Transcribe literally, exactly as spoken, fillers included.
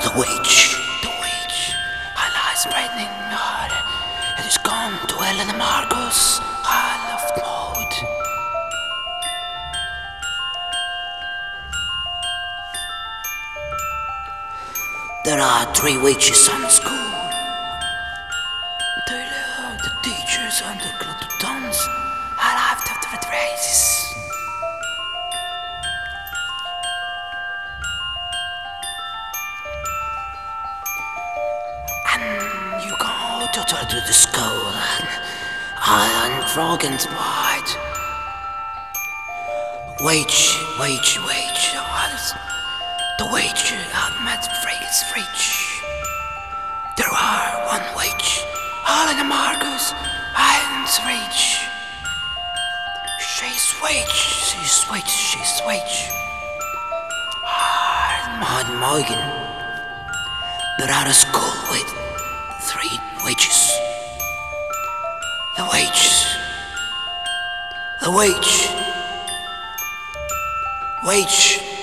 the witch, the witch. I lie spreading hard. It is gone to Helena Marcos. I love mode. There are three witches on the school. They love the teachers and the glutons. I love the red races. And you go to, to, to the school and Iron Frog's white. Wage, wage, wage. The wage out met Freight's fridge. There are one wage. Helena Marcos, Iron's reach. She's wage, she's wage, she's wage. Martin Morgan. They're out of school with three wages. The wage. The wage. Wage.